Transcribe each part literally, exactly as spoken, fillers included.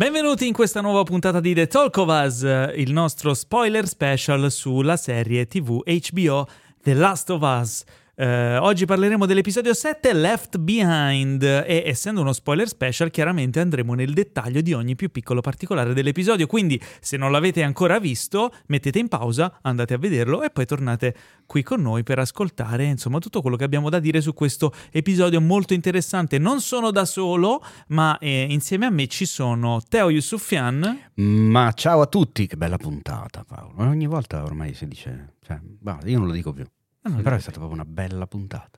Benvenuti in questa nuova puntata di The Talk of Us, il nostro spoiler special sulla serie tivù H B O The Last of Us. Uh, oggi parleremo dell'episodio sette, Left Behind, e essendo uno spoiler special chiaramente andremo nel dettaglio di ogni più piccolo particolare dell'episodio, quindi se non l'avete ancora visto mettete in pausa, andate a vederlo e poi tornate qui con noi per ascoltare insomma tutto quello che abbiamo da dire su questo episodio molto interessante. Non sono da solo, ma eh, insieme a me ci sono Teo Yusufian. Ma ciao a tutti, che bella puntata Paolo, ogni volta ormai si dice, cioè, bah, io non lo dico più. Però è stata proprio una bella puntata.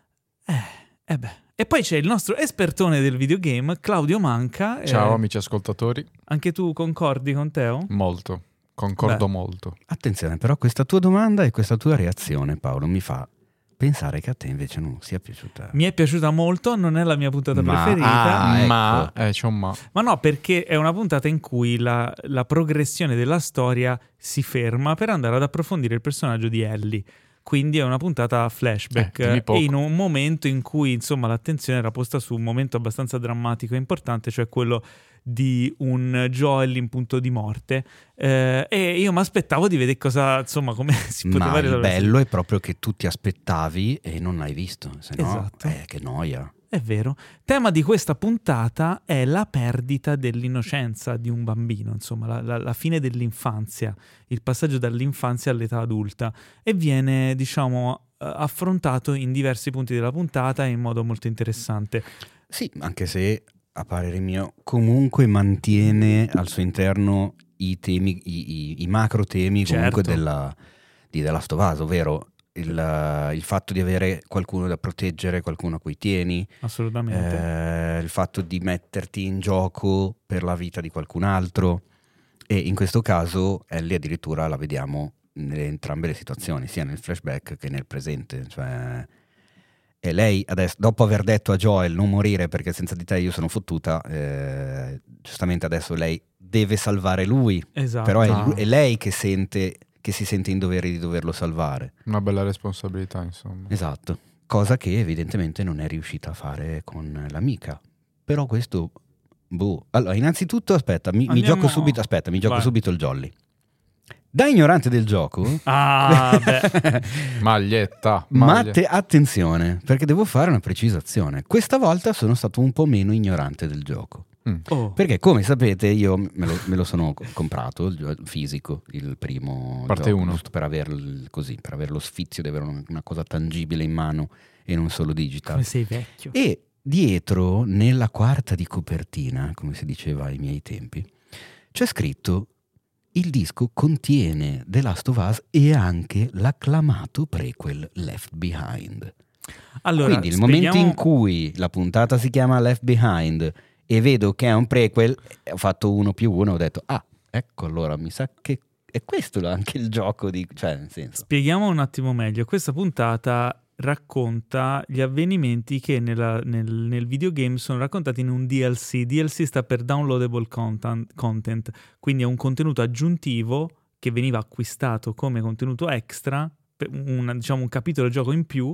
Eh, eh beh. E poi c'è il nostro espertone del videogame, Claudio Manca. Ciao eh, amici ascoltatori. Anche tu concordi con Teo? Molto, concordo Beh. molto. Attenzione, però questa tua domanda e questa tua reazione, Paolo, mi fa pensare che a te invece non sia piaciuta. Mi è piaciuta molto, non è la mia puntata Ma- preferita. Ah, ecco. Ma, eh, c'è un ma. Ma no, perché è una puntata in cui la, la progressione della storia si ferma per andare ad approfondire il personaggio di Ellie. Quindi è una puntata flashback Eh, dimmi poco. e in un momento in cui insomma l'attenzione era posta su un momento abbastanza drammatico e importante, cioè quello di un Joel in punto di morte, eh, e io mi aspettavo di vedere cosa, insomma, come si poteva Ma il risolvere. bello è proprio che tu ti aspettavi e non l'hai visto, se no, Esatto. eh, che noia. È vero. Tema di questa puntata è la perdita dell'innocenza di un bambino, insomma, la, la, la fine dell'infanzia, il passaggio dall'infanzia all'età adulta, e viene, diciamo, eh, affrontato in diversi punti della puntata in modo molto interessante. Sì, anche se a parere mio comunque mantiene al suo interno i temi, i, i, i macro temi comunque Certo. della, di The Last of Us, ovvero il, il fatto di avere qualcuno da proteggere, qualcuno a cui tieni, Assolutamente. eh, il fatto di metterti in gioco per la vita di qualcun altro, e in questo caso Ellie addirittura la vediamo in entrambe le situazioni, sia nel flashback che nel presente, cioè... E lei adesso, dopo aver detto a Joel non morire perché senza di te io sono fottuta, eh, giustamente adesso lei deve salvare lui, Esatto. però è, Ah. lui- è lei che sente, che si sente in dovere di doverlo salvare. Una bella responsabilità, insomma. Esatto, cosa che evidentemente non è riuscita a fare con l'amica. Però questo, boh. Allora, innanzitutto, aspetta, mi, mi Andiamo- gioco subito, aspetta, mi gioco Vai. subito il jolly. Da ignorante del gioco... Ah, beh. Maglietta. Ma maglia. te- attenzione, perché devo fare una precisazione. Questa volta sono stato un po' meno ignorante del gioco. Mm. Oh. Perché, come sapete, io me lo, me lo sono co- comprato, il gio- fisico, il primo Parte gioco, uno. giusto per aver, il- così, per avere lo sfizio di avere una, una cosa tangibile in mano e non solo digital. Come sei vecchio. E dietro, nella quarta di copertina, come si diceva ai miei tempi, c'è scritto: il disco contiene The Last of Us e anche l'acclamato prequel Left Behind. Allora, Quindi il spieghiamo- momento in cui la puntata si chiama Left Behind e vedo che è un prequel, ho fatto uno più uno, ho detto, ah, ecco, allora mi sa che è questo anche il gioco di... cioè, nel senso... Spieghiamo un attimo meglio. Questa puntata racconta gli avvenimenti che nella- nel, nel videogame sono raccontati in un D L C. D L C sta per Downloadable Content, content, quindi è un contenuto aggiuntivo che veniva acquistato come contenuto extra, per un, diciamo un capitolo gioco in più,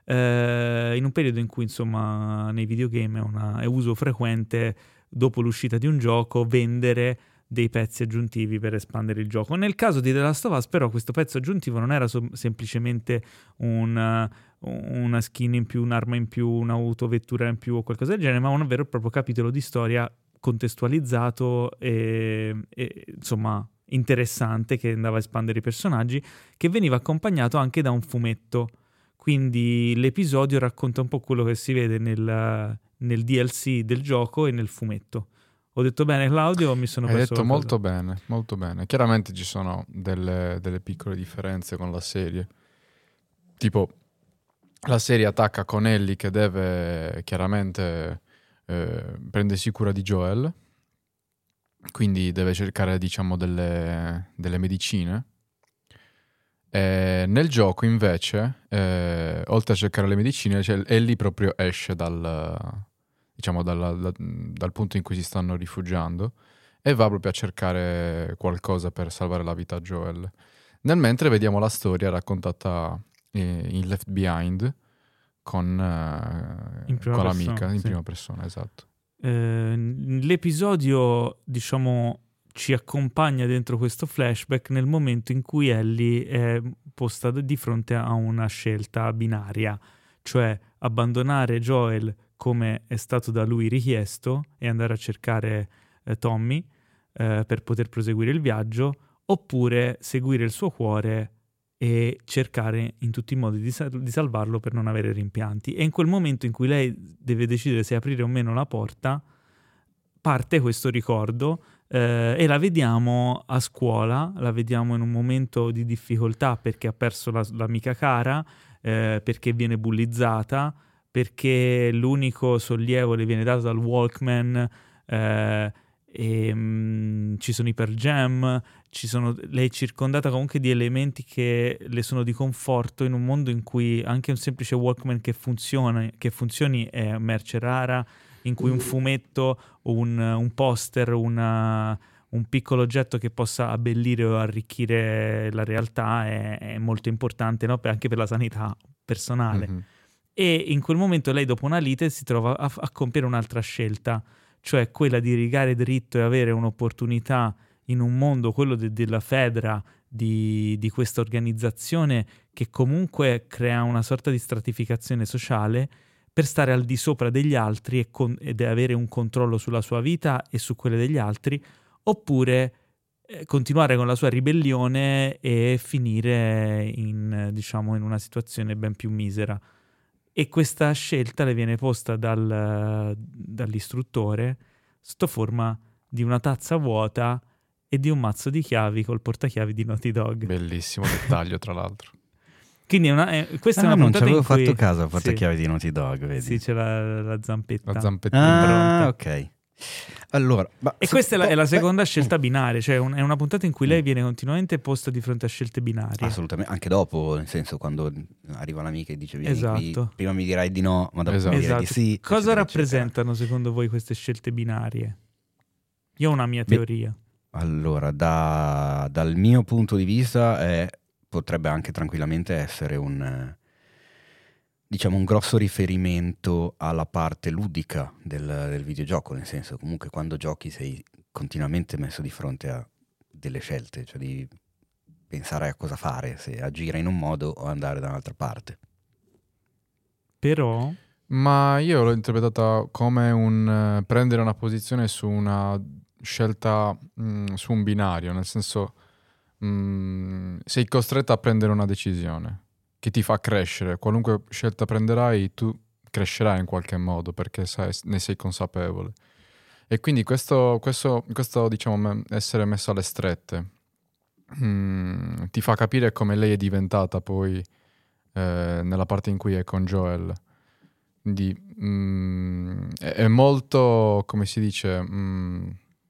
eh, in un periodo in cui insomma nei videogame è, una, è uso frequente, dopo l'uscita di un gioco, vendere dei pezzi aggiuntivi per espandere il gioco. Nel caso di The Last of Us però questo pezzo aggiuntivo non era so- semplicemente un, una skin in più, un'arma in più, un'autovettura in più o qualcosa del genere, ma un vero e proprio capitolo di storia contestualizzato e, e insomma interessante, che andava a espandere i personaggi, che veniva accompagnato anche da un fumetto. Quindi l'episodio racconta un po' quello che si vede nel, nel D L C del gioco e nel fumetto. Ho detto bene, Claudio, o mi sono Hai perso detto qualcosa? molto bene, molto bene. Chiaramente ci sono delle, delle piccole differenze con la serie. Tipo, la serie attacca con Ellie che deve chiaramente eh, prendersi cura di Joel, quindi deve cercare, diciamo, delle, delle medicine. E nel gioco, invece, eh, oltre a cercare le medicine, cioè Ellie proprio esce dal... diciamo dalla, da, dal punto in cui si stanno rifugiando e va proprio a cercare qualcosa per salvare la vita a Joel. Nel mentre vediamo la storia raccontata eh, in Left Behind con, eh, In prima con persona, l'amica in sì. prima persona, esatto. eh, l'episodio, diciamo, ci accompagna dentro questo flashback nel momento in cui Ellie è posta di fronte a una scelta binaria, cioè abbandonare Joel come è stato da lui richiesto e andare a cercare eh, Tommy eh, per poter proseguire il viaggio, oppure seguire il suo cuore e cercare in tutti i modi di, sal- di salvarlo per non avere rimpianti. E in quel momento in cui lei deve decidere se aprire o meno la porta, parte questo ricordo eh, e la vediamo a scuola, la vediamo in un momento di difficoltà perché ha perso la, l'amica cara, eh, perché viene bullizzata, perché l'unico sollievo le viene dato dal Walkman, eh, e mh, ci sono i Pearl Jam, ci sono, lei è circondata comunque di elementi che le sono di conforto in un mondo in cui anche un semplice Walkman che funziona, che funzioni è merce rara, in cui un fumetto, un, un poster, una, un piccolo oggetto che possa abbellire o arricchire la realtà è, è molto importante, no? Anche per la sanità personale. Mm-hmm. E in quel momento lei, dopo una lite, si trova a, a compiere un'altra scelta, cioè quella di rigare dritto e avere un'opportunità in un mondo, quello de- della Fedra, di, di questa organizzazione che comunque crea una sorta di stratificazione sociale, per stare al di sopra degli altri e con- ed avere un controllo sulla sua vita e su quelle degli altri, oppure eh, continuare con la sua ribellione e finire in, diciamo, in una situazione ben più misera. E questa scelta le viene posta dal, dall'istruttore sotto forma di una tazza vuota e di un mazzo di chiavi col portachiavi di Naughty Dog. Bellissimo dettaglio, tra l'altro. Quindi è una, è, questa ah, è una non puntata ci avevo in cui... fatto caso al portachiavi sì. di Naughty Dog, vedi? Sì, c'è la, la zampetta. La zampettina. Ah, ok. Allora, ma e se, questa è la, è la seconda beh, scelta binaria, cioè un, è una puntata in cui lei viene continuamente posta di fronte a scelte binarie. Assolutamente, anche dopo, nel senso, quando arriva l'amica e dice vieni esatto. qui, prima mi dirai di no, ma dopo esatto. mi dirai esatto. di sì. Cosa eccetera, rappresentano eccetera. secondo voi queste scelte binarie? Io ho una mia teoria. Beh, allora, da, dal mio punto di vista è, potrebbe anche tranquillamente essere un... diciamo un grosso riferimento alla parte ludica del, del videogioco, nel senso comunque quando giochi sei continuamente messo di fronte a delle scelte, cioè di pensare a cosa fare, se agire in un modo o andare da un'altra parte. Però... Ma io l'ho interpretata come un uh, prendere una posizione su una scelta, mh, su un binario, nel senso mh, sei costretta a prendere una decisione che ti fa crescere. Qualunque scelta prenderai, tu crescerai in qualche modo perché sai, ne sei consapevole. E quindi questo, questo, questo diciamo, essere messo alle strette mm, ti fa capire come lei è diventata poi eh, nella parte in cui è con Joel. Quindi mm, è, è molto, come si dice, mm,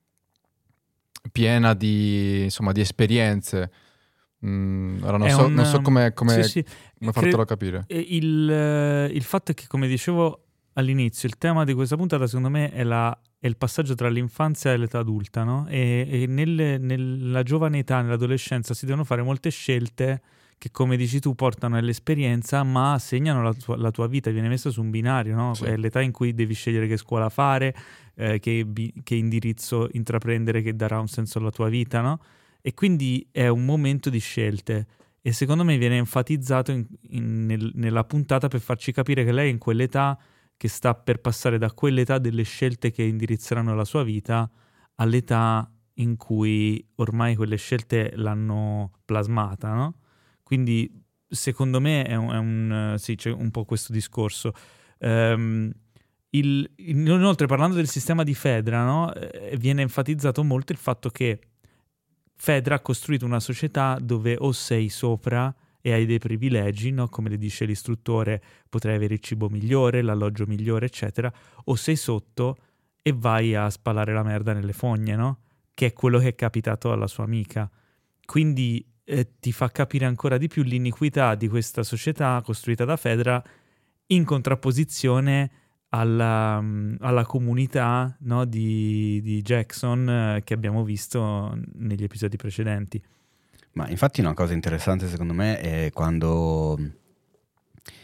piena di, insomma, di esperienze. Mm, ora non so, un, non so come, come, sì, sì. come fartelo capire. Il, il fatto è che, come dicevo all'inizio, il tema di questa puntata secondo me è, la, è il passaggio tra l'infanzia e l'età adulta, no? E, e nelle, nella giovane età, nell'adolescenza si devono fare molte scelte che, come dici tu, portano all'esperienza ma segnano la tua, la tua vita, viene messa su un binario, no? Sì. È l'età in cui devi scegliere che scuola fare, eh, che, che indirizzo intraprendere che darà un senso alla tua vita, no? E quindi è un momento di scelte e secondo me viene enfatizzato in, in, nel, nella puntata per farci capire che lei è in quell'età che sta per passare da quell'età delle scelte che indirizzeranno la sua vita all'età in cui ormai quelle scelte l'hanno plasmata, no? Quindi secondo me è un, è un sì, c'è un po' questo discorso. Um, il, inoltre, parlando del sistema di Fedra, no? Eh, viene enfatizzato molto il fatto che Fedra ha costruito una società dove o sei sopra e hai dei privilegi, no? Come le dice l'istruttore, potrai avere il cibo migliore, l'alloggio migliore, eccetera, o sei sotto e vai a spalare la merda nelle fogne, no? Che è quello che è capitato alla sua amica. Quindi eh, ti fa capire ancora di più l'iniquità di questa società costruita da Fedra in contrapposizione alla, alla comunità, no, di, di Jackson eh, che abbiamo visto negli episodi precedenti. Ma infatti una cosa interessante secondo me è quando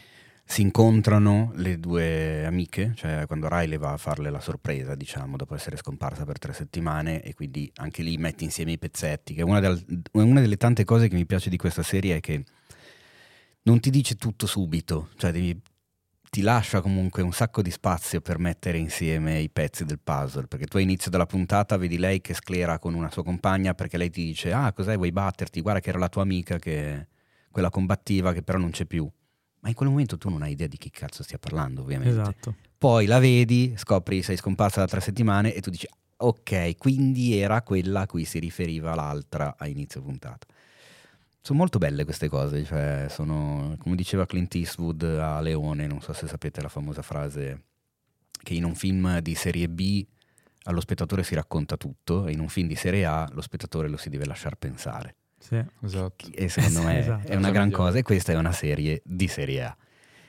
si incontrano le due amiche, cioè quando Riley va a farle la sorpresa, diciamo, dopo essere scomparsa per tre settimane, e quindi anche lì metti insieme i pezzetti, che è una, del, una delle tante cose che mi piace di questa serie, è che non ti dice tutto subito, cioè devi, ti lascia comunque un sacco di spazio per mettere insieme i pezzi del puzzle, perché tu all'inizio della puntata vedi lei che sclera con una sua compagna perché lei ti dice ah cos'è, vuoi batterti, guarda che era la tua amica, che quella combattiva, che però non c'è più. Ma in quel momento tu non hai idea di chi cazzo stia parlando, ovviamente. Esatto. Poi la vedi, scopri, sei scomparsa da tre settimane e tu dici ok, quindi era quella a cui si riferiva l'altra a inizio puntata. Sono molto belle queste cose, cioè sono, come diceva Clint Eastwood a Leone, non so se sapete la famosa frase che in un film di serie B allo spettatore si racconta tutto e in un film di serie A lo spettatore lo si deve lasciar pensare. Sì, esatto. E secondo me esatto. è una Cosa gran migliore. cosa, e questa è una serie di serie A.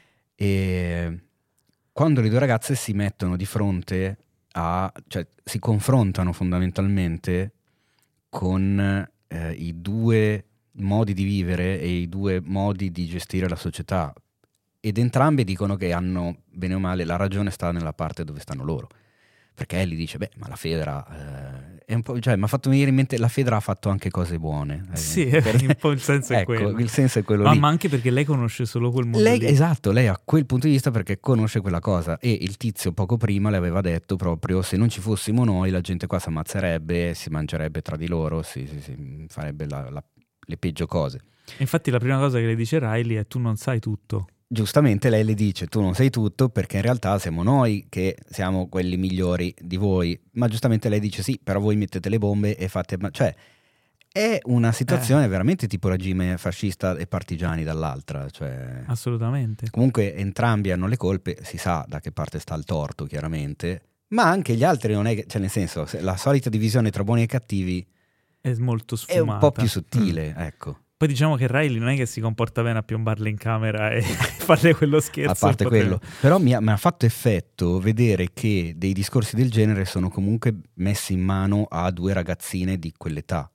E quando le due ragazze si mettono di fronte a, cioè si confrontano fondamentalmente con eh, i due modi di vivere e i due modi di gestire la società, ed entrambe dicono che hanno, bene o male, la ragione sta nella parte dove stanno loro. Perché Ellie dice, beh, ma la Fedra eh, è un po', cioè mi ha fatto venire in mente, la Fedra ha fatto anche cose buone. Eh, sì, per- un po' il senso è ecco, quello. il senso è quello Ma, lì. ma anche perché lei conosce solo quel mondo Lei, lì. esatto, lei ha quel punto di vista perché conosce quella cosa, e il tizio poco prima le aveva detto proprio se non ci fossimo noi la gente qua si ammazzerebbe, si mangerebbe tra di loro, si, si, si farebbe la, la, le peggio cose. Infatti la prima cosa che le dice Riley è tu non sai tutto. Giustamente lei le dice tu non sai tutto perché in realtà siamo noi che siamo quelli migliori di voi, ma giustamente lei dice sì, però voi mettete le bombe e fate, cioè è una situazione Eh. veramente tipo regime fascista e partigiani dall'altra, cioè Assolutamente. comunque entrambi hanno le colpe, si sa da che parte sta il torto chiaramente, ma anche gli altri non è che, cioè nel senso la solita divisione tra buoni e cattivi È molto sfumata. è un po' più sottile, mm. ecco. Poi diciamo che Riley non è che si comporta bene a piombarle in camera e farle quello scherzo. A parte quello, potrebbe... però mi ha, mi ha fatto effetto vedere che dei discorsi del genere sono comunque messi in mano a due ragazzine di quell'età.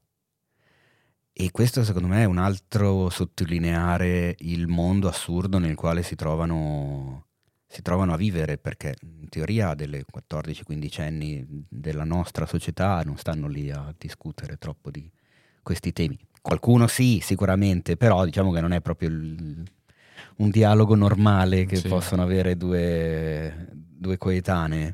E questo secondo me è un altro sottolineare il mondo assurdo nel quale si trovano, si trovano a vivere, perché in teoria delle quattordici quindici anni della nostra società non stanno lì a discutere troppo di questi temi. Qualcuno sì, sicuramente, però diciamo che non è proprio il, un dialogo normale che Sì. possono avere due, due coetanee.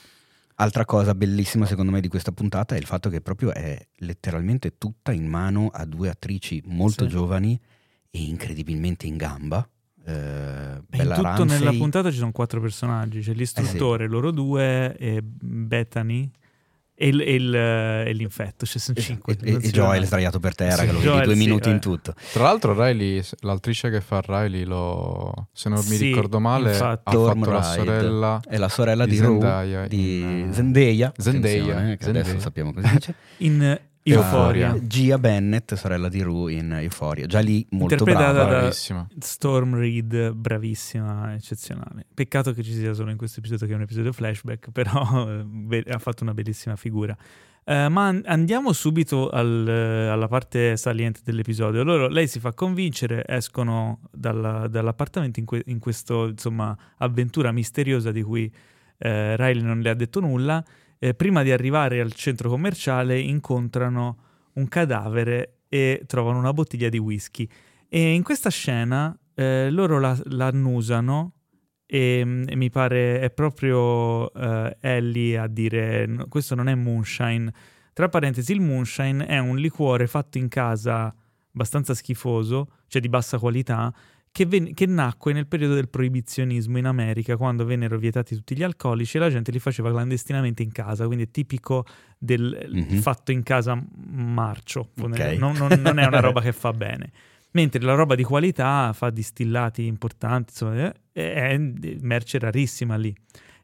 Altra cosa bellissima secondo me di questa puntata è il fatto che proprio è letteralmente tutta in mano a due attrici molto Sì. giovani e incredibilmente in gamba. Eh, E Bella in tutto Ramsey, nella puntata ci sono quattro personaggi, c'è l'istruttore, loro due, e Bethany e, il, e, il, e l'infetto, cioè sono cinque. e, e, non e si Joel vede. sdraiato per terra, Sì, che lo vedi Joel, due sì, minuti eh. in tutto. Tra l'altro Riley, l'attrice che fa Riley, lo, se non mi Sì, ricordo male, infatti. ha Storm fatto la Ride. sorella È la sorella di di, Rue, Zendaya di in, uh, Zendaya, Zendaya, attenzione, che Zendaya. adesso sappiamo cosa dice. In Euphoria, Euphoria. Gia Bennett, sorella di Rue in Euphoria, già lì molto interpretata brava. da bravissima. Storm Reid, bravissima, eccezionale. Peccato che ci sia solo in questo episodio, che è un episodio flashback, però eh, be- ha fatto una bellissima figura. Eh, ma an- andiamo subito al, eh, alla parte saliente dell'episodio. Loro, lei si fa convincere, escono dalla- dall'appartamento in, que- in questo, insomma, avventura misteriosa di cui eh, Riley non le ha detto nulla. Eh, prima di arrivare al centro commerciale incontrano un cadavere e trovano una bottiglia di whisky. E in questa scena eh, loro la, la annusano e, e mi pare è proprio eh, Ellie a dire "No, questo non è moonshine". Tra parentesi, il moonshine è un liquore fatto in casa abbastanza schifoso, cioè di bassa qualità, che, ven- che nacque nel periodo del proibizionismo in America, quando vennero vietati tutti gli alcolici e la gente li faceva clandestinamente in casa, quindi è tipico del Mhm. fatto in casa marcio, Ok. non, non- non è una roba che fa bene. Mentre la roba di qualità fa distillati importanti, insomma, eh, è merce rarissima lì.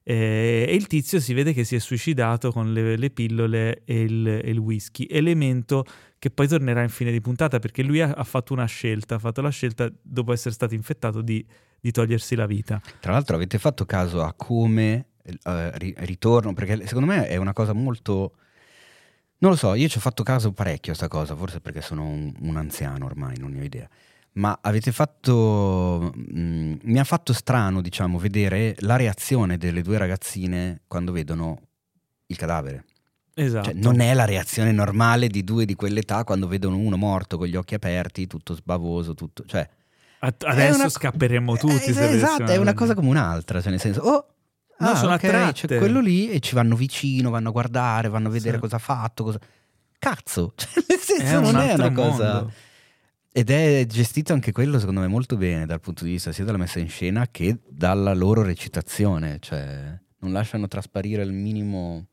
Eh, e il tizio si vede che si è suicidato con le, le pillole e il, e il whisky, elemento che poi tornerà in fine di puntata, perché lui ha, ha fatto una scelta, ha fatto la scelta dopo essere stato infettato di, di togliersi la vita. Tra l'altro avete fatto caso a come eh, ri- ritorno, perché secondo me è una cosa molto... Non lo so, io ci ho fatto caso parecchio a sta cosa, forse perché sono un, un anziano ormai, non ne ho idea. ma avete fatto mh, mi ha fatto strano, diciamo, vedere la reazione delle due ragazzine quando vedono il cadavere. Esatto. Cioè, non è la reazione normale di due di quell'età quando vedono uno morto con gli occhi aperti, tutto sbavoso, tutto, cioè adesso una... scapperemo tutti. Eh, se esatto, è una cosa vedessimo... come un'altra, cioè nel senso, oh, non ah, sono ok, attratte. c'è quello lì e ci vanno vicino, vanno a guardare, vanno a vedere Sì. cosa ha fatto, cosa... Cazzo, cioè, nel senso È non un è una altro cosa... mondo. Ed è gestito anche quello secondo me molto bene dal punto di vista sia della messa in scena che dalla loro recitazione, cioè non lasciano trasparire il minimo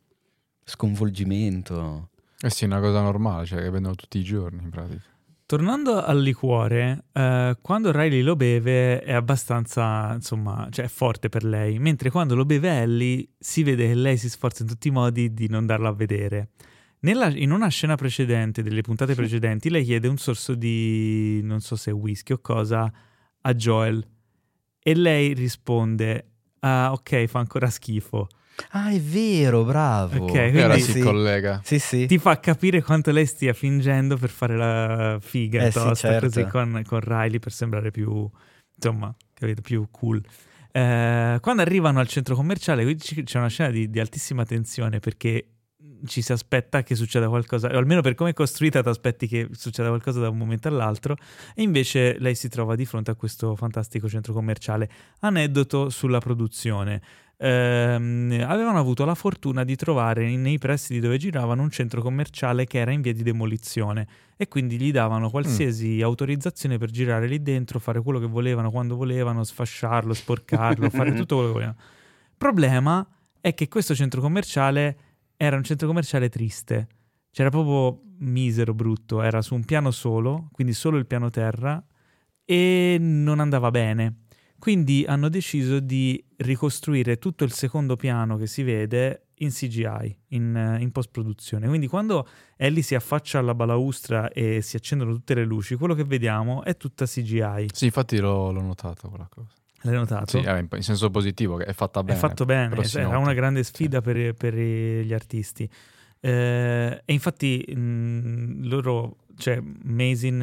sconvolgimento. Eh sì, è una cosa normale, cioè che vendono tutti i giorni in pratica. Tornando al liquore, eh, quando Riley lo beve è abbastanza, insomma, cioè è forte per lei, mentre quando lo beve Ellie si vede che lei si sforza in tutti i modi di non darlo a vedere. Nella, in una scena precedente, delle puntate precedenti, lei chiede un sorso di, non so se è whisky o cosa, a Joel e lei risponde, ah ok, fa ancora schifo. Ah, è vero, bravo. Ok, E ora quindi si sì. collega. Sì, sì. ti fa capire quanto lei stia fingendo per fare la figa Eh sì, tosta, certo. così con, con Riley per sembrare più, insomma, capito, più cool. Eh, quando arrivano al centro commerciale qui c'è una scena di, di altissima tensione perché ci si aspetta che succeda qualcosa, o almeno per come è costruita ti aspetti che succeda qualcosa da un momento all'altro, e invece lei si trova di fronte a questo fantastico centro commerciale. Aneddoto sulla produzione. Ehm, avevano avuto la fortuna di trovare nei pressi di dove giravano un centro commerciale che era in via di demolizione e quindi gli davano qualsiasi mm. autorizzazione per girare lì dentro, fare quello che volevano, quando volevano, sfasciarlo, sporcarlo, fare tutto quello che volevano. Problema è che questo centro commerciale era un centro commerciale triste, c'era proprio misero, brutto, era su un piano solo, quindi solo il piano terra, e non andava bene. Quindi hanno deciso di ricostruire tutto il secondo piano che si vede in C G I, in, in post-produzione. Quindi quando Ellie si affaccia alla balaustra e si accendono tutte le luci, quello che vediamo è tutta C G I. Sì, infatti l'ho, l'ho notato quella cosa. L'hai notato? Sì, in senso positivo, che è fatta bene. È fatto bene, era una grande sfida sì. per, per gli artisti. Eh, e infatti mh, loro, cioè Mazin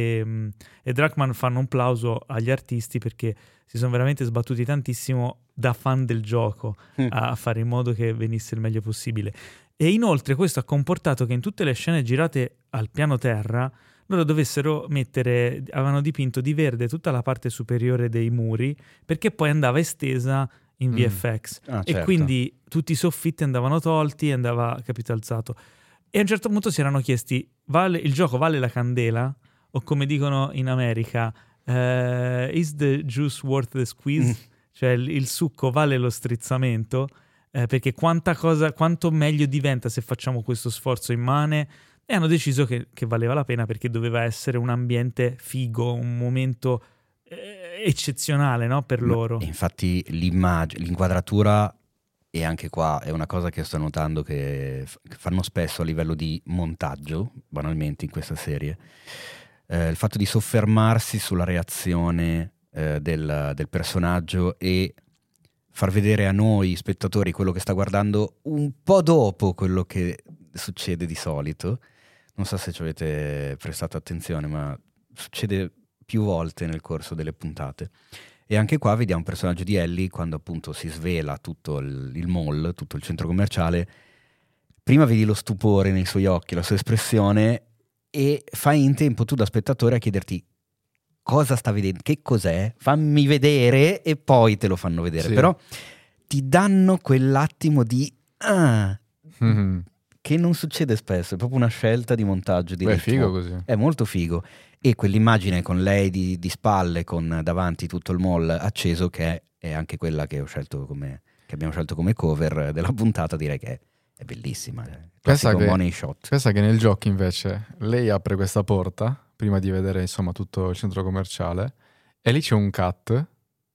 e, e Druckmann fanno un plauso agli artisti perché si sono veramente sbattuti tantissimo da fan del gioco mm. a fare in modo che venisse il meglio possibile. E inoltre questo ha comportato che in tutte le scene girate al piano terra loro dovessero mettere, avevano dipinto di verde tutta la parte superiore dei muri perché poi andava estesa in V F X mm. ah, e certo. quindi tutti i soffitti andavano tolti e andava capitalizzato. E a un certo punto si erano chiesti, vale, il gioco vale la candela? O come dicono in America, uh, is the juice worth the squeeze? Mm. Cioè il, il succo vale lo strizzamento? Eh, perché quanta cosa, quanto meglio diventa se facciamo questo sforzo immane. E hanno deciso che, che valeva la pena perché doveva essere un ambiente figo, un momento eh, eccezionale, no? Per Ma loro. Infatti l'immagine, l'inquadratura, e anche qua è una cosa che sto notando che, f- che fanno spesso a livello di montaggio, banalmente in questa serie, eh, il fatto di soffermarsi sulla reazione eh, del, del personaggio e far vedere a noi spettatori quello che sta guardando un po' dopo quello che succede di solito. Non so se ci avete prestato attenzione, ma succede più volte nel corso delle puntate. E anche qua vediamo un personaggio di Ellie quando appunto si svela tutto il, il mall, tutto il centro commerciale. Prima vedi lo stupore nei suoi occhi, la sua espressione, e fai in tempo tu da spettatore a chiederti cosa sta vedendo, che cos'è, fammi vedere, e poi te lo fanno vedere. Sì. Però ti danno quell'attimo di ah, mm-hmm. che non succede spesso, è proprio una scelta di montaggio di Beh, è figo così. È molto figo. E quell'immagine con lei di, di spalle, con davanti tutto il mall acceso, che è, è anche quella che ho scelto come, che abbiamo scelto come cover della puntata, direi che è, è bellissima. Classico che, money shot. Pensa che nel gioco invece lei apre questa porta prima di vedere insomma tutto il centro commerciale e lì c'è un cut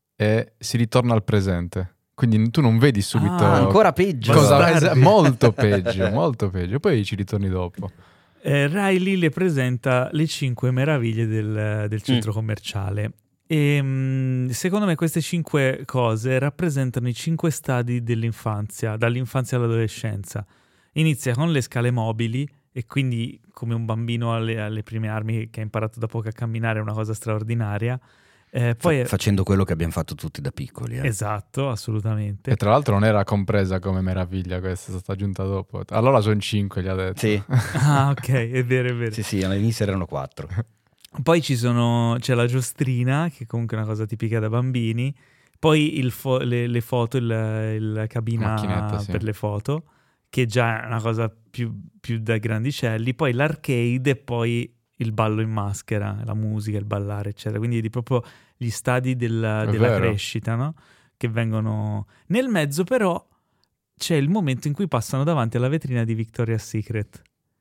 e si ritorna al presente. Quindi tu non vedi subito... Ah, ancora peggio. Cosa, es- molto peggio, molto peggio. Poi ci ritorni dopo. Eh, Riley le presenta le cinque meraviglie del, del centro mm. commerciale. E mh, secondo me queste cinque cose rappresentano i cinque stadi dell'infanzia, dall'infanzia all'adolescenza. Inizia con le scale mobili, e quindi come un bambino alle, alle prime armi che ha imparato da poco a camminare è una cosa straordinaria. Eh, poi Fa- facendo quello che abbiamo fatto tutti da piccoli. Eh. Esatto, assolutamente. E tra l'altro non era compresa come meraviglia, questa è stata aggiunta dopo. Allora sono cinque, gli ha detto. Sì. Ah, ok, è vero, è vero. Sì, sì, all'inizio erano quattro. Poi ci sono, c'è la giostrina, che comunque è una cosa tipica da bambini. Poi il fo- le, le foto, il, il cabina Macchinetta, sì. per le foto, che già è una cosa più, più da grandicelli. Poi l'arcade e poi il ballo in maschera, la musica, il ballare, eccetera. Quindi di proprio gli stadi della, della vero. crescita, no? Che vengono... Nel mezzo però c'è il momento in cui passano davanti alla vetrina di Victoria's Secret.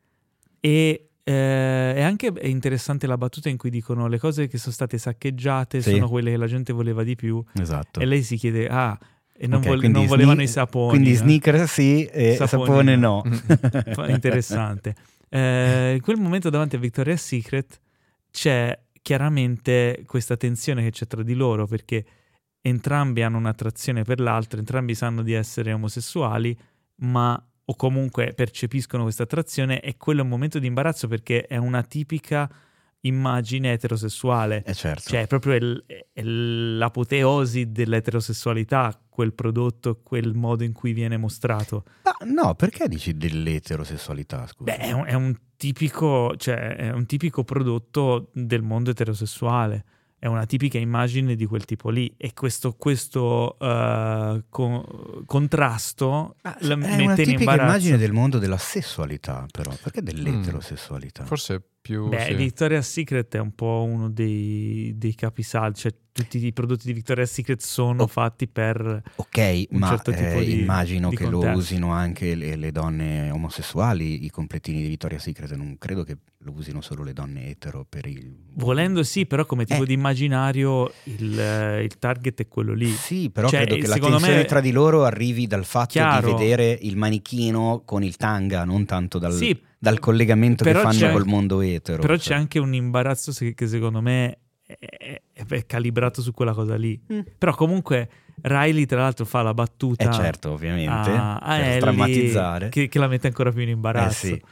E eh, è anche interessante la battuta in cui dicono le cose che sono state saccheggiate Sì. sono quelle che la gente voleva di più. Esatto. E lei si chiede, ah, e non, Ok, vol- quindi non volevano sni- i saponi. Quindi eh? sneakers sì e Saponi sapone no. Fa- Interessante. Eh, in quel momento davanti a Victoria's Secret c'è chiaramente questa tensione che c'è tra di loro, perché entrambi hanno un'attrazione per l'altro, entrambi sanno di essere omosessuali, ma o comunque percepiscono questa attrazione, e quello è un momento di imbarazzo perché è una tipica immagine eterosessuale. Eh certo. Cioè è proprio il- è l'apoteosi dell'eterosessualità, quel prodotto, quel modo in cui viene mostrato. Ma no, perché dici dell'eterosessualità, scusa? Beh, è un, è un tipico, cioè, è un tipico prodotto del mondo eterosessuale. È una tipica immagine di quel tipo lì. E questo, questo uh, co- contrasto Ma la è mette una in tipica imbarazzo. immagine del mondo della sessualità, però. Perché dell'eterosessualità? Forse più... Beh, sì. Victoria's Secret è un po' uno dei, dei capisaldi, cioè tutti i prodotti di Victoria's Secret sono Oh. fatti per... Ok, un ma certo tipo eh, di- immagino di che lo contesto. usino anche le, le donne omosessuali, i completini di Victoria's Secret. Non credo che lo usino solo le donne etero per il... Volendo sì, però come tipo Eh. di immaginario il, eh, il target è quello lì. Sì, però Cioè, credo che la secondo tensione me- tra di loro arrivi dal fatto Chiaro. di vedere il manichino con il tanga, non tanto dal, Sì, dal collegamento che però fanno c'è- col mondo etero. però cioè. c'è anche un imbarazzo se- che secondo me è, è- è calibrato su quella cosa lì. Mm. Però comunque Riley tra l'altro fa la battuta Eh certo, ovviamente, a, a per Ellie, drammatizzare. che, che la mette ancora più in imbarazzo. Eh sì.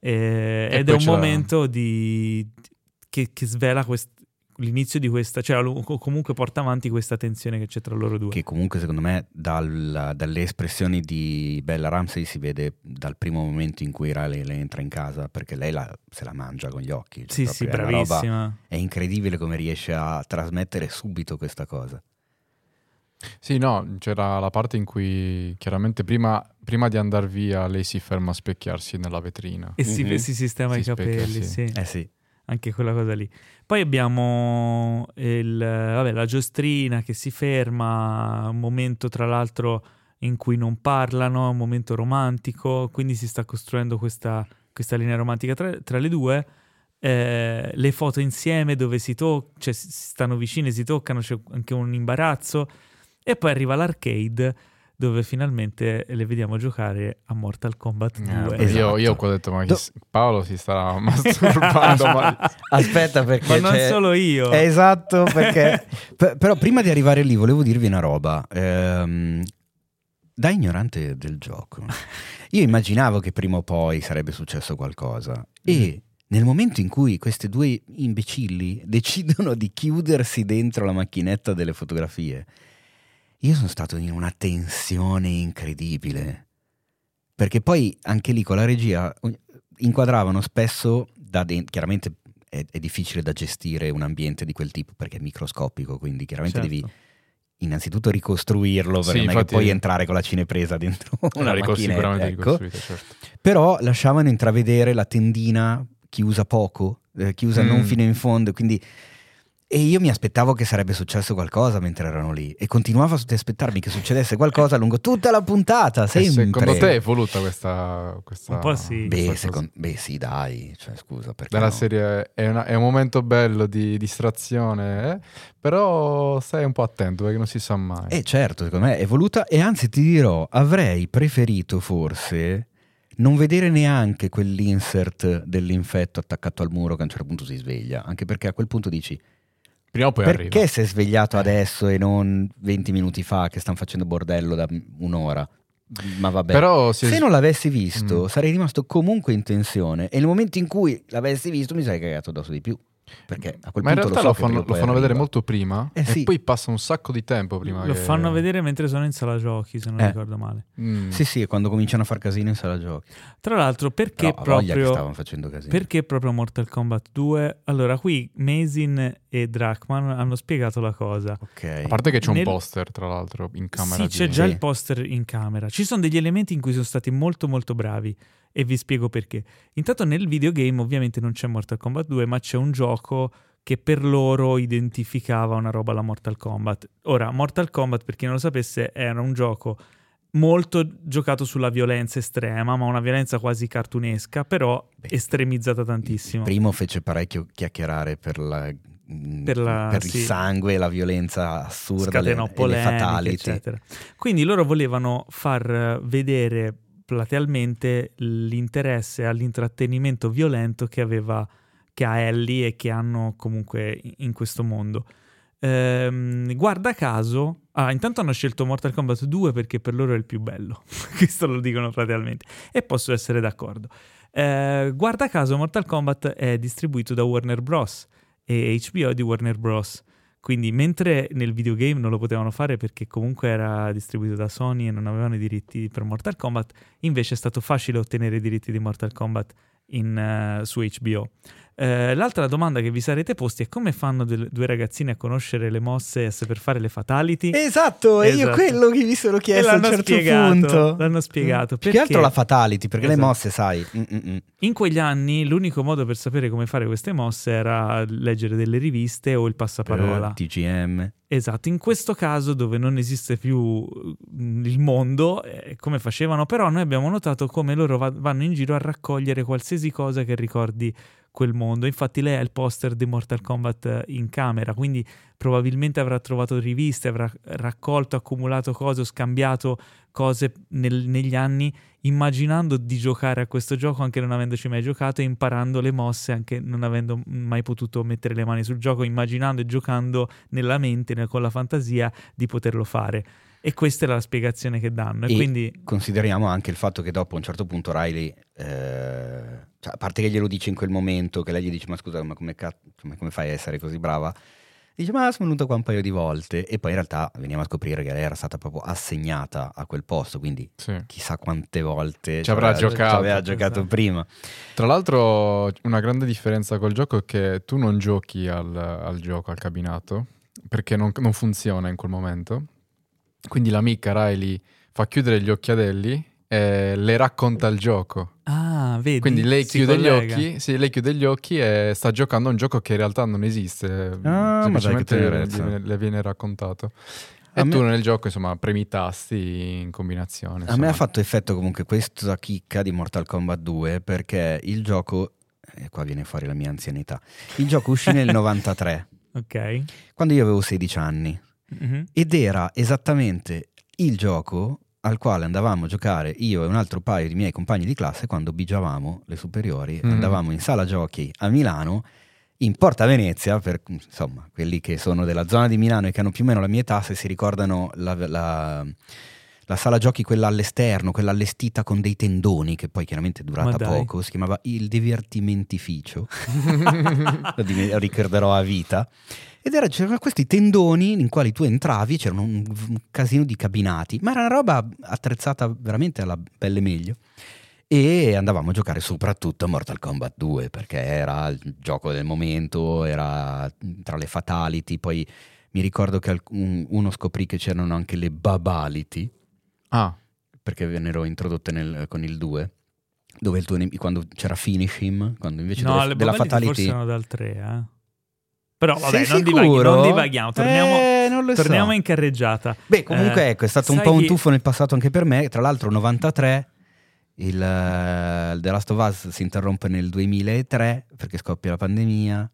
Eh, E ed è poi un c'è la- momento di, che, che svela quest- l'inizio di questa, cioè o comunque porta avanti questa tensione che c'è tra loro due. Che comunque secondo me dal- dalle espressioni di Bella Ramsey si vede dal primo momento in cui Riley le entra in casa, perché lei la- se la mangia con gli occhi. Cioè Sì, sì, proprio è una roba- bravissima. è incredibile come riesce a trasmettere subito questa cosa. Sì, no, c'era la parte in cui chiaramente prima, prima di andare via lei si ferma a specchiarsi nella vetrina. E si, Mhm. si sistema Si i specchia, capelli, sì. sì. Eh sì. Anche quella cosa lì. Poi abbiamo il, vabbè, la giostrina che si ferma, un momento tra l'altro in cui non parlano, un momento romantico, quindi si sta costruendo questa, questa linea romantica tra, tra le due. Eh, le foto insieme dove si toccano, cioè si si stanno vicine, si toccano, c'è anche un imbarazzo. E poi arriva l'arcade dove finalmente le vediamo giocare a Mortal Kombat Eh, due. io, Esatto. io qua ho detto, ma chi Do- s- Paolo si starà masturbando. ma... Aspetta perché Ma non c'è- solo io. Eh, esatto, perché P- però prima di arrivare lì volevo dirvi una roba. Ehm, da ignorante del gioco, io immaginavo che prima o poi sarebbe successo qualcosa e nel momento in cui queste due imbecilli decidono di chiudersi dentro la macchinetta delle fotografie, io sono stato in una tensione incredibile, perché poi anche lì con la regia inquadravano spesso da dentro. Chiaramente è, è difficile da gestire un ambiente di quel tipo perché è microscopico, quindi chiaramente Certo. devi innanzitutto ricostruirlo, perché Sì, non è che infatti- puoi entrare con la cinepresa dentro una Una ricos- macchinetta, sicuramente ecco. ricostruita, certo. Però lasciavano intravedere la tendina chiusa poco, eh, chiusa non Mm. fino in fondo, quindi... E io mi aspettavo che sarebbe successo qualcosa mentre erano lì e continuavo a aspettarmi che succedesse qualcosa lungo tutta la puntata, E sempre. secondo te è voluta questa, questa Un po' sì. Beh, questa secon- beh, sì, dai, cioè, scusa, perché della no? serie è, una- è un momento bello di distrazione, eh? Però stai un po' attento perché non si sa mai. Eh certo, secondo me è voluta e anzi ti dirò, avrei preferito forse non vedere neanche quell'insert dell'infetto attaccato al muro che a un certo punto si sveglia, anche perché a quel punto dici Prima o poi perché arriva. si è svegliato Eh. adesso e non venti minuti fa che stanno facendo bordello da un'ora? Ma vabbè, Però si se es- non l'avessi visto Mm. sarei rimasto comunque in tensione, e nel momento in cui l'avessi visto mi sarei cagato addosso di più, perché a quel Ma in punto realtà lo, so lo che prima fanno, o lo poi fanno vedere arriva. molto prima Eh e sì. poi passa un sacco di tempo prima Lo che... fanno vedere mentre sono in sala giochi, se non Eh. ricordo male. Mm. Sì, sì, quando cominciano a far casino in sala giochi. Tra l'altro, perché Però a voglia che proprio stavano facendo casino. perché proprio Mortal Kombat due? Allora, qui Mazin e Drachman hanno spiegato la cosa. Ok. A parte che c'è un Nel- poster, tra l'altro, in camera. Sì, c'è di- già Sì. il poster in camera. Ci sono degli elementi in cui sono stati molto molto bravi e vi spiego perché. Intanto nel videogame ovviamente non c'è Mortal Kombat due, ma c'è un gioco che per loro identificava una roba alla Mortal Kombat. Ora, Mortal Kombat, per chi non lo sapesse, era un gioco molto giocato sulla violenza estrema, ma una violenza quasi cartunesca, però Beh, estremizzata tantissimo. Il primo fece parecchio chiacchierare per la mh, Per la- per sì. il sangue, la violenza assurda, le, Scatenò e le polemiche, fatality. eccetera. Quindi loro volevano far eh, vedere platealmente l'interesse all'intrattenimento violento che aveva che ha Ellie e che hanno comunque in questo mondo. Ehm, guarda caso, ah, intanto hanno scelto Mortal Kombat due perché per loro è il più bello. Questo lo dicono platealmente e posso essere d'accordo. Eh, guarda caso Mortal Kombat è distribuito da Warner Bros. E H B O di Warner Bros. Quindi mentre nel videogame non lo potevano fare perché comunque era distribuito da Sony e non avevano i diritti per Mortal Kombat, invece è stato facile ottenere i diritti di Mortal Kombat in, eh, su H B O. Eh, l'altra domanda che vi sarete posti è come fanno del- due ragazzini a conoscere le mosse e a saper fare le fatality? Esatto, e io Esatto. quello che mi sono E chiesto a un l'hanno certo spiegato, punto. l'hanno spiegato. Più che altro perché- la fatality, perché le Esatto. mosse, sai. mm-mm. In quegli anni l'unico modo per sapere come fare queste mosse era leggere delle riviste o il passaparola. Per T G M. Esatto, in questo caso dove non esiste più mm, il mondo, eh, come facevano? Però noi abbiamo notato come loro va- vanno in giro a raccogliere qualsiasi cosa che ricordi quel mondo. Infatti lei ha il poster di Mortal Kombat eh, in camera, quindi probabilmente avrà trovato riviste, avrà raccolto, accumulato cose, o scambiato cose nel- negli anni, immaginando di giocare a questo gioco anche non avendoci mai giocato e imparando le mosse anche non avendo mai potuto mettere le mani sul gioco, immaginando e giocando nella mente, nel- con la fantasia di poterlo fare. E questa è la spiegazione che danno. E, E quindi consideriamo anche il fatto che dopo a un certo punto Riley, eh, cioè, a parte che glielo dice in quel momento, che lei gli dice ma scusa ma come, ca- come- come fai a essere così brava? Dice ma sono venuta qua un paio di volte, e poi in realtà veniamo a scoprire che lei era stata proprio assegnata a quel posto, quindi Sì. chissà quante volte Ci avrà aveva- giocato. ci aveva giocato Esatto. prima. Tra l'altro, una grande differenza col gioco è che tu non giochi al, al gioco, al cabinato, perché non, non funziona in quel momento. Quindi l'amica Riley fa chiudere gli occhiadelli e le racconta il gioco. ah, vedi? Quindi lei Si chiude gli collega. occhi, sì, lei chiude gli occhi e sta giocando a un gioco che in realtà non esiste. Ah, ma dai, che semplicemente tenerezza. le, le viene raccontato. A E me- tu nel gioco, insomma, premi i tasti in combinazione. A me insomma. ha fatto effetto comunque questa chicca di Mortal Kombat due, perché il gioco, e qua viene fuori la mia anzianità, il gioco uscì nel novantatré, Ok. quando io avevo sedici anni, Mhm. ed era esattamente il gioco al quale andavamo a giocare io e un altro paio di miei compagni di classe quando bigiavamo le superiori. Mm. Andavamo in sala giochi a Milano, in Porta Venezia, per insomma quelli che sono della zona di Milano e che hanno più o meno la mia età, se si ricordano la, la, la sala giochi, quella all'esterno, quella allestita con dei tendoni, che poi chiaramente è Ma durata dai. poco, si chiamava il Divertimentificio. lo, dim- lo ricorderò a vita. Ed era, c'erano questi tendoni in quali tu entravi, c'erano un, un casino di cabinati, ma era una roba attrezzata veramente alla belle meglio. E andavamo a giocare soprattutto a Mortal Kombat due, perché era il gioco del momento, era tra le fatality. Poi mi ricordo che alc- un- uno scoprì che c'erano anche le babality, Ah, perché vennero introdotte nel- con il due, dove il tuo nem- quando c'era Finish Him, quando invece No, delle- le della babality fatality... forse erano dal tre, eh. Però vabbè, Sei non, divaghi- sicuro? non divaghiamo, torniamo, Eh, non lo so. torniamo in carreggiata. Beh, comunque Eh, ecco, è stato un sai po' un chi- tuffo nel passato anche per me. Tra l'altro novantatré, il, eh, il The Last of Us si interrompe nel duemilatré perché scoppia la pandemia.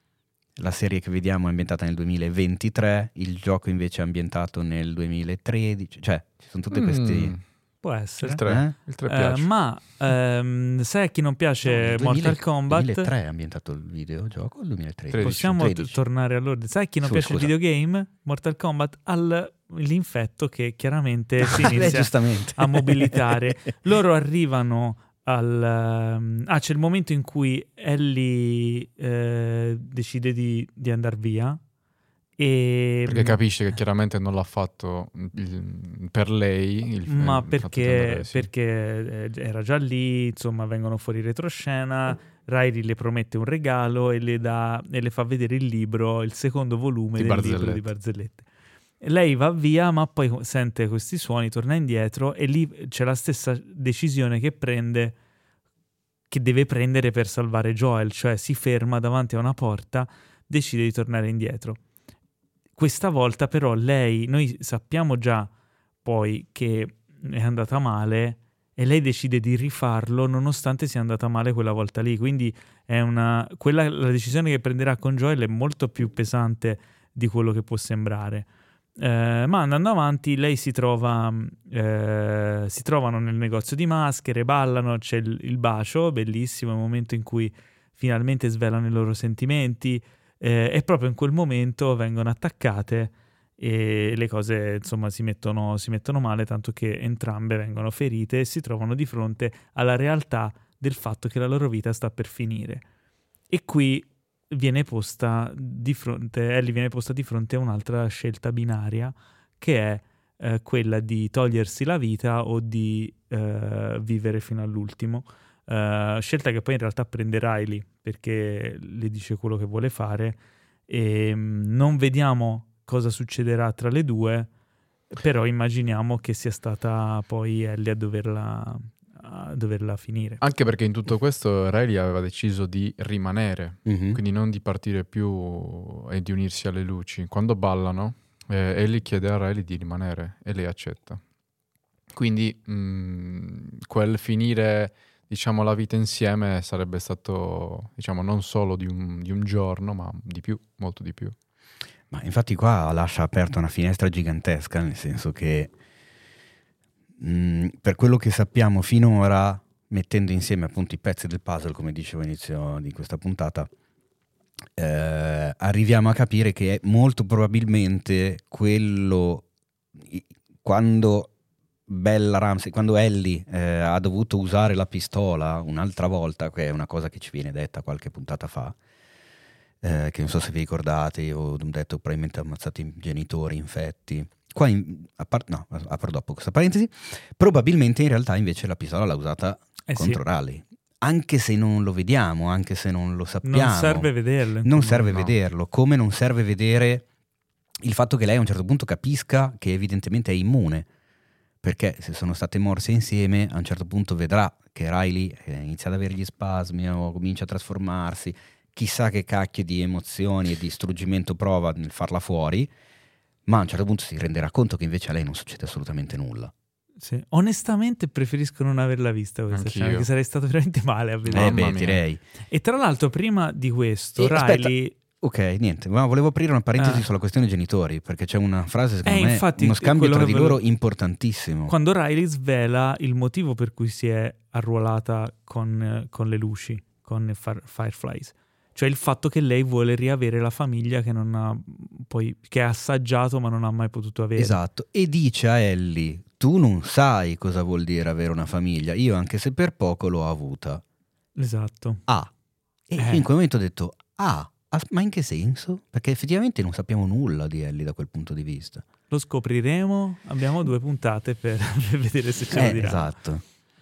La serie che vediamo è ambientata nel duemilaventitré, il gioco invece è ambientato nel duemilatredici. Cioè, ci sono tutti questi... mm, Può essere. il tre, Eh? il tre Eh, piace. ma ehm, sai a chi non No, piace nel duemila Mortal Kombat? duemilatré è ambientato il videogioco o il duemilatredici? tredici. Possiamo t- tredici. tornare all'ordine. Sai a chi non Su, piace scusa. il videogame? Mortal Kombat al l'infetto che chiaramente si Beh, inizia giustamente. a mobilitare. Loro arrivano al... um, ah, c'è il momento in cui Ellie eh, decide di, di andare via. E, Perché capisce che chiaramente non l'ha fatto il- per lei. Il, ma il fatto di perché, andare, sì. perché eh, era già lì, insomma, vengono fuori retroscena. Riley le promette un regalo e le, dà, e le fa vedere il libro, il secondo volume Di del barzellette. libro di barzellette. E lei va via, ma poi sente questi suoni, torna indietro e lì c'è la stessa decisione che prende, che deve prendere per salvare Joel, cioè si ferma davanti a una porta, decide di tornare indietro. Questa volta però lei, noi sappiamo già poi che è andata male e lei decide di rifarlo nonostante sia andata male quella volta lì, quindi è una quella la decisione che prenderà con Joel è molto più pesante di quello che può sembrare. Eh, ma andando avanti lei si trova eh, si trovano nel negozio di maschere, ballano, c'è il, il bacio bellissimo, il momento in cui finalmente svelano i loro sentimenti. Eh, e proprio in quel momento vengono attaccate e le cose insomma si mettono, si mettono male, tanto che entrambe vengono ferite e si trovano di fronte alla realtà del fatto che la loro vita sta per finire. E qui viene posta di fronte, Ellie viene posta di fronte a un'altra scelta binaria, che è eh, quella di togliersi la vita o di eh, vivere fino all'ultimo. Uh, scelta che poi in realtà prende Riley perché le dice quello che vuole fare e um, non vediamo cosa succederà tra le due, però immaginiamo che sia stata poi Ellie a doverla, a doverla finire. Anche perché in tutto questo Riley aveva deciso di rimanere, Mhm. quindi non di partire più e di unirsi alle luci. Quando ballano, eh, Ellie chiede a Riley di rimanere e lei accetta. Quindi mh, quel finire, diciamo, la vita insieme sarebbe stato, diciamo, non solo di un, di un giorno, ma di più, molto di più. Ma infatti qua lascia aperta una finestra gigantesca, nel senso che mh, per quello che sappiamo finora, mettendo insieme appunto i pezzi del puzzle, come dicevo all'inizio di questa puntata, eh, arriviamo a capire che molto probabilmente quello i- quando Bella Ramsey, quando Ellie eh, ha dovuto usare la pistola un'altra volta, che è una cosa che ci viene detta qualche puntata fa, eh, che non so se vi ricordate, ho detto probabilmente ha ammazzato i genitori infetti. Qua, in, a par- no, apro dopo questa parentesi, probabilmente in realtà invece la pistola l'ha usata Eh contro sì, Riley. Anche se non lo vediamo, anche se non lo sappiamo. non serve vederlo. Non insomma. serve no. vederlo, come non serve vedere il fatto che lei a un certo punto capisca che evidentemente è immune, perché se sono state morse insieme a un certo punto vedrà che Riley eh, inizia ad avere gli spasmi o comincia a trasformarsi, chissà che cacchio di emozioni e di struggimento prova nel farla fuori, ma a un certo punto si renderà conto che invece a lei non succede assolutamente nulla. Sì. Onestamente preferisco non averla vista questa Anch'io. scena, perché sarei stato veramente male a Eh vedere. Mamma beh, mia. direi. E tra l'altro prima di questo E, aspetta, Riley... Ok, niente, ma volevo aprire una parentesi Ah. sulla questione genitori, perché c'è una frase, secondo Eh, me, infatti, uno scambio quello tra che di volevo- loro importantissimo. Quando Riley svela il motivo per cui si è arruolata con, eh, con le luci, con Fire- Fireflies, cioè il fatto che lei vuole riavere la famiglia che non ha poi che ha assaggiato ma non ha mai potuto avere. Esatto, e dice a Ellie, tu non sai cosa vuol dire avere una famiglia, io anche se per poco l'ho avuta. Esatto. Ah, e Eh. in quel momento ho detto, ah, as- ma in che senso? Perché effettivamente non sappiamo nulla di Ellie da quel punto di vista. Lo scopriremo, abbiamo due puntate per, per vedere se ce lo Eh, dirà. esatto.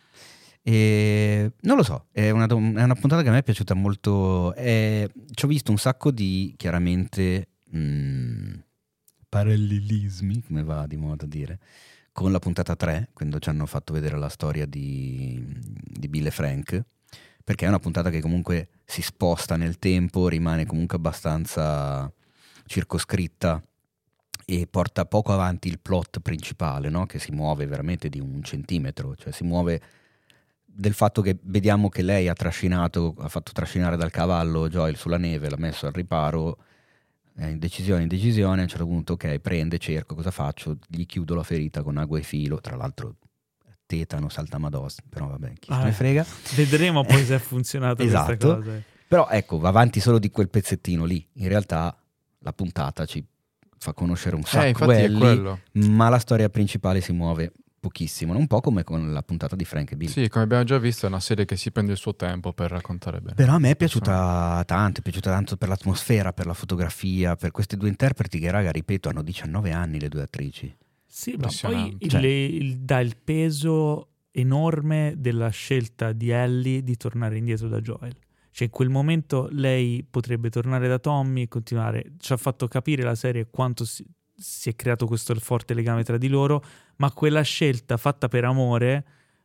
E non lo so, è una, dom- è una puntata che a me è piaciuta molto. è- Ci ho visto un sacco di, chiaramente, mh, parallelismi, come va di moda dire, con la puntata tre, quando ci hanno fatto vedere la storia di, di Bill e Frank, perché è una puntata che comunque si sposta nel tempo, rimane comunque abbastanza circoscritta e porta poco avanti il plot principale, no? Che si muove veramente di un centimetro, cioè si muove del fatto che vediamo che lei ha trascinato, ha fatto trascinare dal cavallo Joel sulla neve, l'ha messo al riparo, eh, in decisione, in decisione, a un certo punto ok, prende, cerco, cosa faccio? Gli chiudo la ferita con acqua e filo, tra l'altro tetano, saltamados, però vabbè, chi se Ah, ne frega. Vedremo poi se ha funzionato questa Esatto. cosa. Però ecco, va avanti solo di quel pezzettino lì, in realtà la puntata ci fa conoscere un sacco Eh, infatti è Ellie, quello. ma la storia principale si muove pochissimo, un po' come con la puntata di Frank e Bill. Sì, come abbiamo già visto è una serie che si prende il suo tempo per raccontare bene. Però a me è piaciuta tanto, è piaciuta tanto per l'atmosfera, per la fotografia, per questi due interpreti che, raga, ripeto, hanno diciannove anni le due attrici. Sì, ma poi Impressionante. il, Cioè- il- dà il peso enorme della scelta di Ellie di tornare indietro da Joel. Cioè in quel momento lei potrebbe tornare da Tommy e continuare. Ci ha fatto capire la serie quanto si, si è creato questo forte legame tra di loro, ma quella scelta fatta per amore,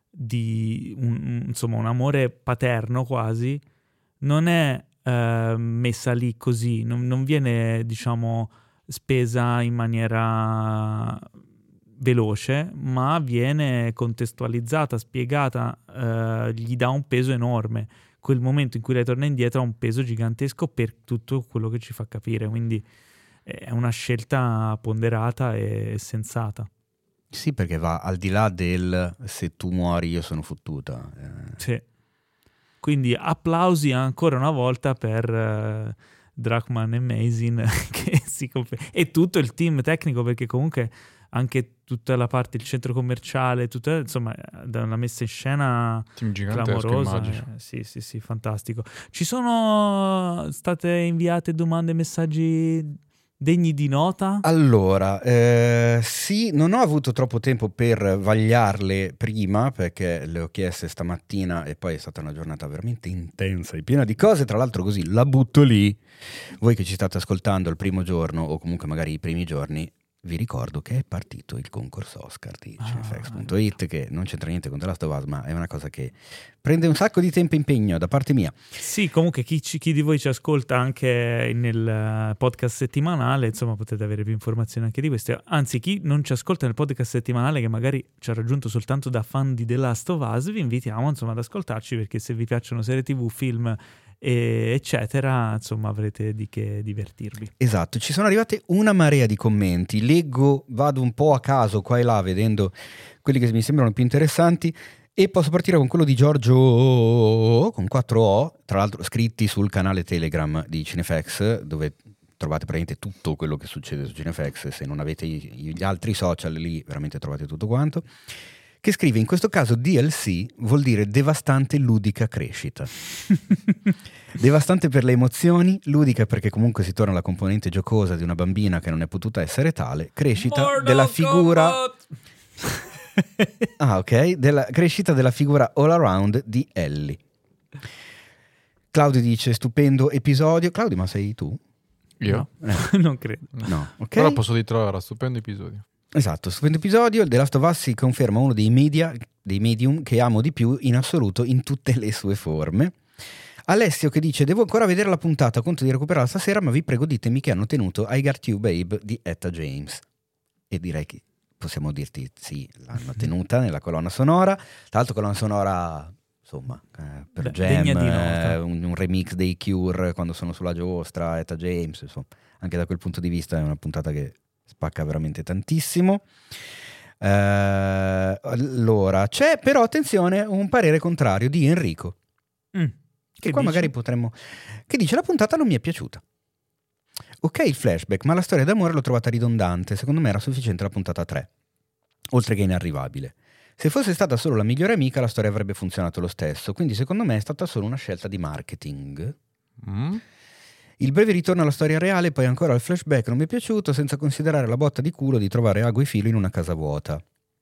di un, un- insomma un amore paterno quasi, non è eh, messa lì così, non, non viene, diciamo, spesa in maniera veloce, ma viene contestualizzata, spiegata, eh, gli dà un peso enorme. Quel momento in cui lei torna indietro ha un peso gigantesco per tutto quello che ci fa capire, quindi è una scelta ponderata e sensata. Sì, perché va al di là del se tu muori io sono fottuta. Eh, Sì. Quindi applausi ancora una volta per uh, Druckmann e Mazin che si confer- e tutto il team tecnico, perché comunque anche tutta la parte, il centro commerciale, tutta, insomma, da una messa in scena Team gigantesco, clamorosa. immagino. eh, sì, sì, sì, fantastico. Ci sono state inviate domande e messaggi degni di nota? Allora, eh, sì, non ho avuto troppo tempo per vagliarle prima perché le ho chieste stamattina e poi è stata una giornata veramente intensa e piena di cose, tra l'altro così la butto lì. Voi che ci state ascoltando il primo giorno o comunque magari i primi giorni, vi ricordo che è partito il concorso Oscar di Ah, Cinefx punto it, che non c'entra niente con The Last of Us, ma è una cosa che prende un sacco di tempo e impegno da parte mia. Sì, comunque chi, ci- chi di voi ci ascolta anche nel eh, podcast settimanale, insomma potete avere più informazioni anche di queste. Anzi, chi non ci ascolta nel podcast settimanale, che magari ci ha raggiunto soltanto da fan di The Last of Us, vi invitiamo insomma ad ascoltarci, perché se vi piacciono serie tv, film e eccetera, insomma avrete di che divertirvi. Esatto, ci sono arrivate una marea di commenti, leggo, vado un po' a caso qua e là vedendo quelli che mi sembrano più interessanti e posso partire con quello di Giorgio con quattro O, tra l'altro scritti sul canale Telegram di Cinefx, dove trovate praticamente tutto quello che succede su Cinefx. Se non avete gli altri social lì veramente trovate tutto quanto, che scrive: in questo caso D L C vuol dire devastante ludica crescita. Devastante per le emozioni, ludica perché comunque si torna alla componente giocosa di una bambina che non è potuta essere tale, crescita Mortal della figura Kombat! ah ok, della crescita della figura all around di Ellie. Claudio dice stupendo episodio. Claudio, ma sei tu? Io? No, non credo. No, ok. Però posso ritrovare, stupendo episodio. Esatto, stupendo episodio. The Last of Us si conferma uno dei media, dei medium che amo di più in assoluto in tutte le sue forme. Alessio che dice: devo ancora vedere la puntata, conto di recuperarla stasera, ma vi prego ditemi che hanno tenuto I Got You Babe di Etta James. E direi che possiamo dirti sì, l'hanno tenuta nella colonna sonora. Tra l'altro colonna sonora, insomma, eh, per Beh, Jam, degna di nota. eh, un, un remix dei Cure quando sono sulla giostra, Etta James, insomma, anche da quel punto di vista è una puntata che spacca veramente tantissimo. Eh, allora, c'è però, attenzione, un parere contrario di Enrico. Mm. Che, Che qua dice? magari potremmo... Che dice: la puntata non mi è piaciuta. Ok il flashback, ma la storia d'amore l'ho trovata ridondante. Secondo me era sufficiente la puntata tre, oltre che inarrivabile. Se fosse stata solo la migliore amica la storia avrebbe funzionato lo stesso, quindi secondo me è stata solo una scelta di marketing. Mm? Il breve ritorno alla storia reale, poi ancora al flashback, non mi è piaciuto, senza considerare la botta di culo di trovare ago e filo in una casa vuota.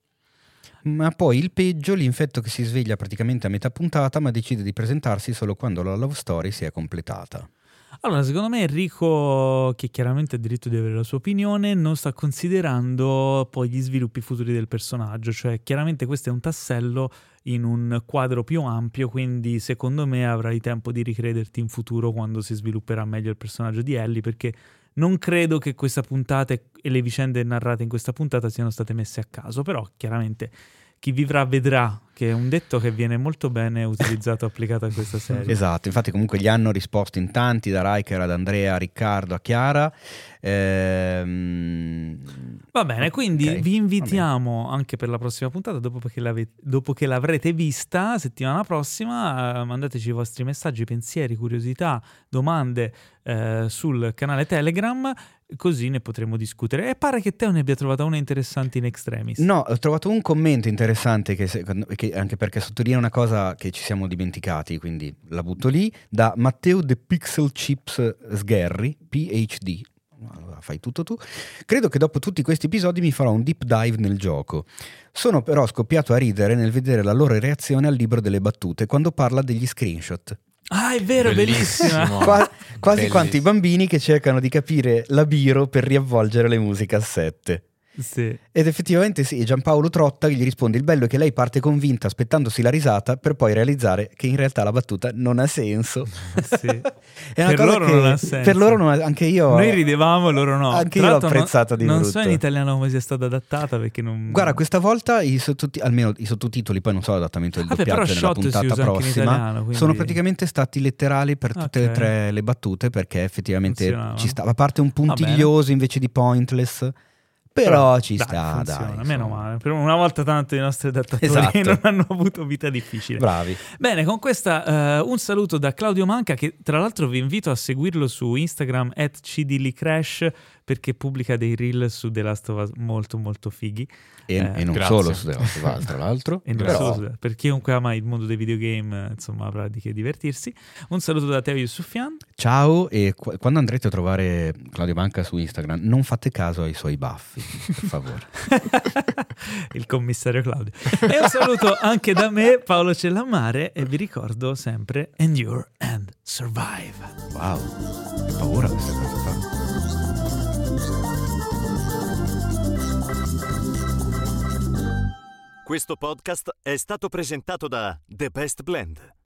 Ma poi il peggio, l'infetto che si sveglia praticamente a metà puntata ma decide di presentarsi solo quando la love story si è completata. Allora, secondo me Enrico, che chiaramente ha diritto di avere la sua opinione, non sta considerando poi gli sviluppi futuri del personaggio, cioè chiaramente questo è un tassello in un quadro più ampio, quindi secondo me avrai tempo di ricrederti in futuro quando si svilupperà meglio il personaggio di Ellie, perché non credo che questa puntata e le vicende narrate in questa puntata siano state messe a caso, però chiaramente chi vivrà vedrà, che è un detto che viene molto bene utilizzato e applicato a questa serie. Esatto, infatti comunque gli hanno risposto in tanti, da Riker ad Andrea, a Riccardo, a Chiara. Ehm, Va bene, quindi okay, vi invitiamo anche per la prossima puntata, dopo che, l'ave- dopo che l'avrete vista, settimana prossima, eh, mandateci i vostri messaggi, pensieri, curiosità, domande eh, sul canale Telegram, così ne potremo discutere. E pare che Teo ne abbia trovata una interessante in extremis. No, ho trovato un commento interessante che, se- che anche perché sottolinea una cosa che ci siamo dimenticati, quindi la butto lì, da Matteo The Pixel Chips Sgherri, P H D. Allora, fai tutto tu. Credo che dopo tutti questi episodi mi farò un deep dive nel gioco. Sono però scoppiato a ridere nel vedere la loro reazione al libro delle battute quando parla degli screenshot. Ah, è vero, bellissima. Bellissimo. Qua- quasi Bellissimo. quanto i bambini che cercano di capire la biro per riavvolgere le musicassette. Sì. Ed effettivamente sì, Giampaolo Trotta gli risponde: il bello è che lei parte convinta aspettandosi la risata per poi realizzare che in realtà la battuta non ha senso. Sì. È una Per cosa loro che non ha senso. per loro non ha- anche io Noi ridevamo, loro no. Anche Tra io l'ho l'altro apprezzata non, di Non brutto. so in italiano come sia stata adattata perché non... Guarda, questa volta i sottotitoli, almeno i sottotitoli, poi non so l'adattamento del Vabbè, però doppiaggio nella shot si puntata usa anche in prossima, italiano, quindi- sono praticamente stati letterali per tutte Ok. e tre le battute, perché effettivamente Funzionava. ci stava, a parte un Va bene. puntiglioso invece di pointless, però, ci dai, sta, funziona, dai. meno insomma. male. Per una volta tanto i nostri adattatori Esatto. non hanno avuto vita difficile. Bravi. Bene, con questa eh, un saluto da Claudio Manca, che tra l'altro vi invito a seguirlo su Instagram at cdlicrash, perché pubblica dei reel su The Last of Us molto molto fighi. E, Eh, e non grazie. solo su The Last of Us, tra l'altro. E non Però- solo su- per chiunque ama il mondo dei videogame, eh, insomma, avrà di che divertirsi. Un saluto da Teo Yusufian. Ciao, e qu- quando andrete a trovare Claudio Manca su Instagram, non fate caso ai suoi baffi, per favore. Il commissario Claudio. E un saluto anche da me, Paolo Cellammare, e vi ricordo sempre endure and survive. Wow, che paura questa cosa fa. Questo podcast è stato presentato da The Best Blend,